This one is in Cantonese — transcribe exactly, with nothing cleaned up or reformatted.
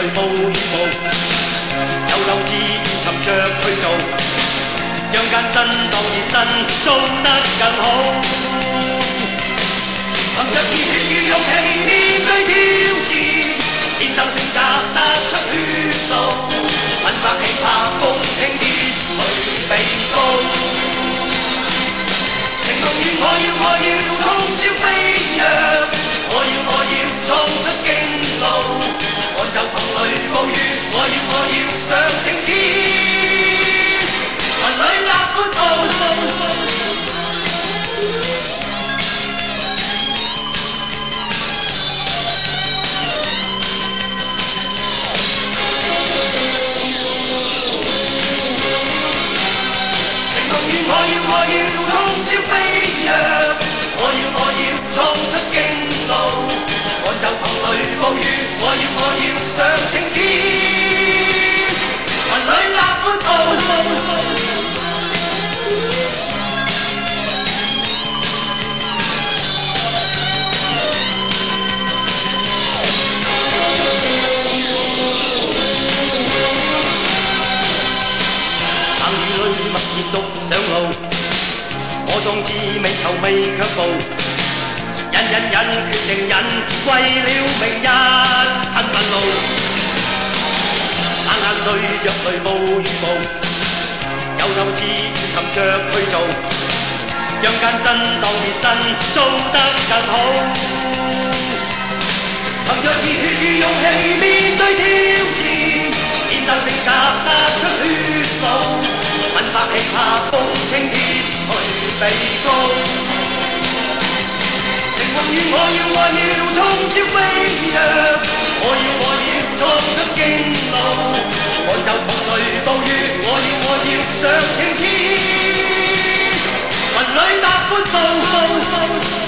雷暴雨暴，有鬥志尋着去做，讓艱辛當熱身，做得更好。憑着熱血與勇氣面對挑戰，戰鬥性格殺出血路，奮發氣魄共青天去比高。情濃願我要我要衝霄飛躍，我要我要衝出驚路，趕走風雷暴雨，我要我要上青天，雲裏立闊步。我要我要衝霄飛躍，我要我要衝出驚路，趕走風雷暴雨，我要我要上青天，雲裏立闊步。冷雨裏默然獨上路，我壯志未酬未卻步，忍忍忍決定忍，為了明日很憤怒，冷眼對着雷暴雨暴，有鬥志尋着去做，讓艱辛當熱身，做得更好。憑着熱血與勇氣面對挑戰，戰鬥性格殺出血路，奮發氣魄共青天去比高。情濃願我要我要衝霄飛躍，我要我要衝出驚路，趕走風雷暴雨，我要我要上青天，雲裏踏闊步。